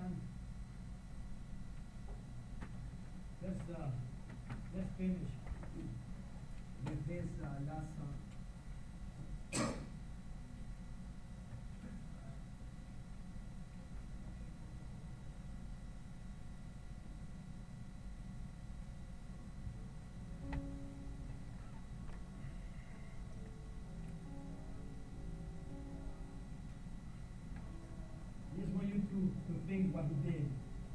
let's finish with this last song. Just want you to think what he did.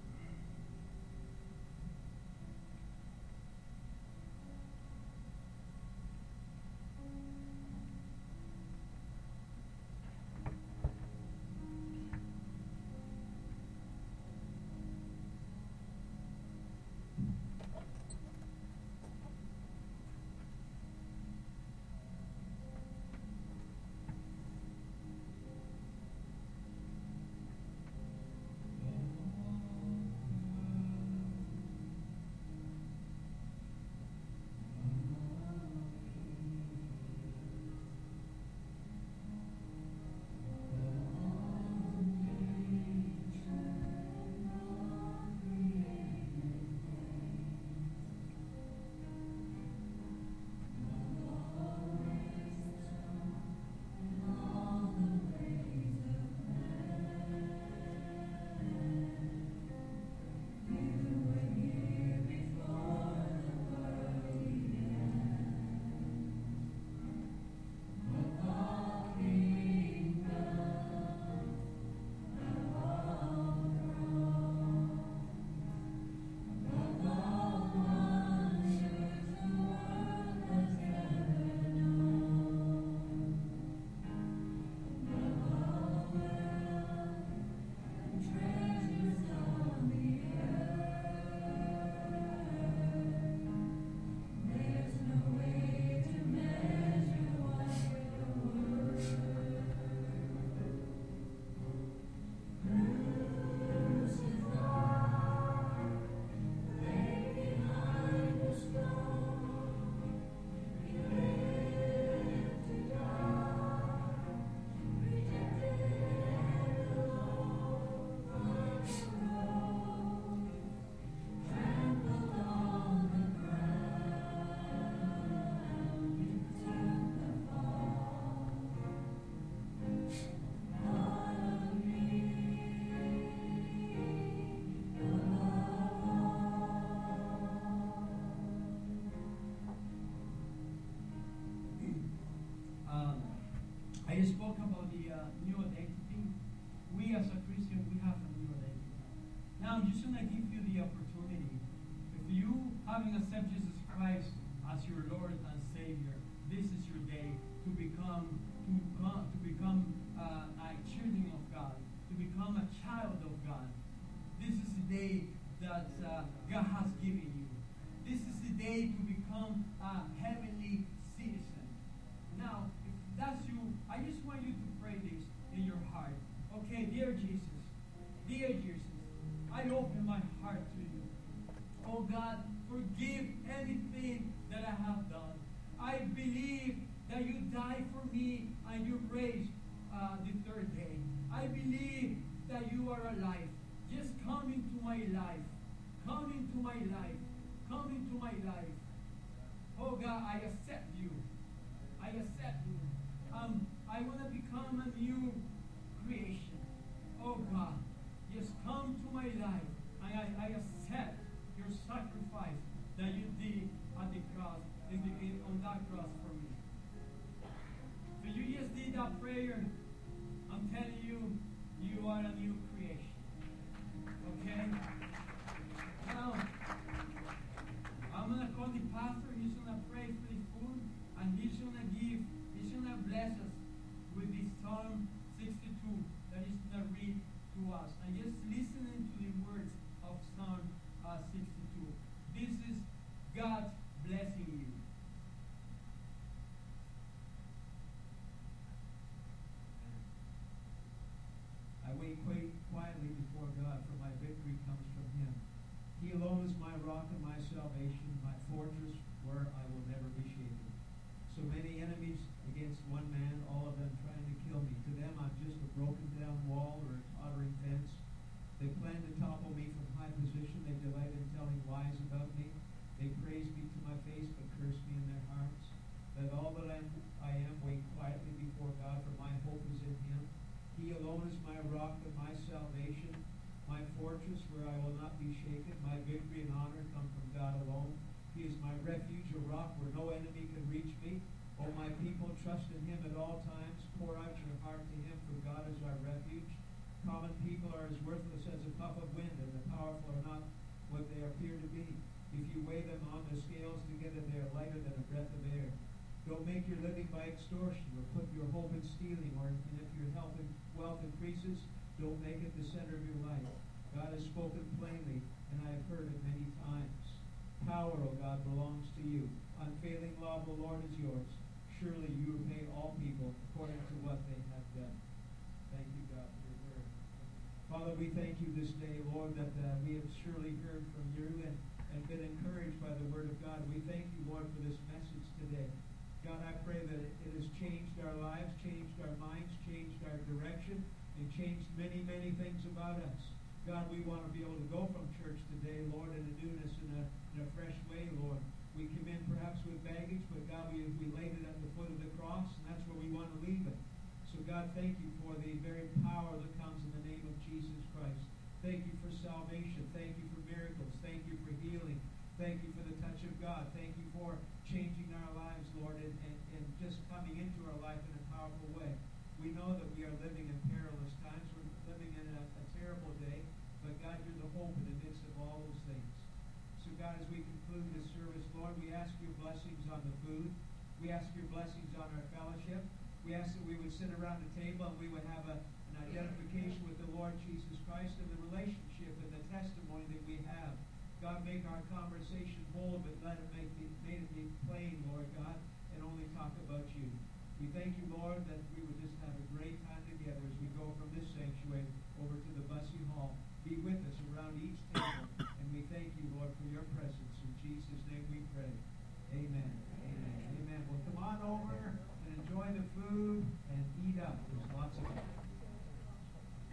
I spoke about the new identity. We as a Christian, we have a new identity. Now, I'm just going to give you the opportunity. If you haven't accepted Jesus Christ as your Lord and Savior, this is your day to become a children of God, to become a child of God. This is the day that God has given you. This is the day to become a heavenly citizen. Now, if that's you, I just want you to pray this in your heart. Okay, dear Jesus, I open my heart to you. Oh God, forgive anything that I have done. I believe that you died for me and you raised the third day. I believe that you are alive. Just come into my life. Come into my life. Come into my life. Oh God, I accept you. I accept you. I want to become a new creation. Oh God, just come to my life. I accept your sacrifice that you did at the cross, on that cross for me. So you just did that prayer. I'm telling you, you are a new creation. Okay? Now, I'm going to call the pastor. He's going to pray for the food, and he's going to bless us with this Psalm 62 that he's going to read to us. And just listening to the words of Psalm 62. This is God blessing you. I wait quietly before God, for my victory comes from Him. He alone is my rock and my salvation, my fortress where I will never be shaken. So many enemies against one man, all of them trying to kill me. To them I'm just a broken down wall or a tottering fence. They plan to Let all that I am wait quietly before God, for my hope is in him. He alone is my rock and my salvation, my fortress where I will not be shaken. My victory and honor come from God alone. He is my refuge, a rock where no enemy can reach me. O my people, trust in him at all times. Pour out your heart to him, for God is our refuge. Common people are as worthless as a puff of wind, and the powerful are not what they appear to be. If you weigh them on the scales together, they are lighter than a breath of air. Don't make your living by extortion, or put your hope in stealing, and if your wealth increases, don't make it the center of your life. God has spoken plainly, and I have heard it many times. Power, O God, belongs to you. Unfailing love, O Lord, is yours. Surely you repay all people according to what they have done. Thank you, God, for your word. Father, we thank you this day, Lord, that we have surely heard from you and been encouraged by the word of God. We thank you, Lord, for this message today. God, I pray that it has changed our lives, changed our minds, changed our direction, and changed many, many things about us. God, we want to be able to go from church today, Lord, in a newness, in a fresh way, Lord. We come in perhaps with baggage, but God, we laid it at the foot of the cross, and that's where we want to leave it. So God, thank you for the very power that comes in the name of Jesus Christ. Thank you for salvation. Thank you for miracles. Thank you for healing. Thank you for the touch of God. Thank you for changing our lives, Lord, and just coming into our life in a powerful way. We know that we are living in perilous times. We're living in a terrible day, but God, you're the hope in the midst of all those things. So God, as we conclude this service, Lord, we ask your blessings on the food. We ask your blessings on our fellowship. We ask that we would sit around the table and we would have an identification with the Lord Jesus Christ and the relationship and the testimony that we have. God, make our conversation bold, but let it make it be plain, Lord God, and only talk about you. We thank you, Lord, that we would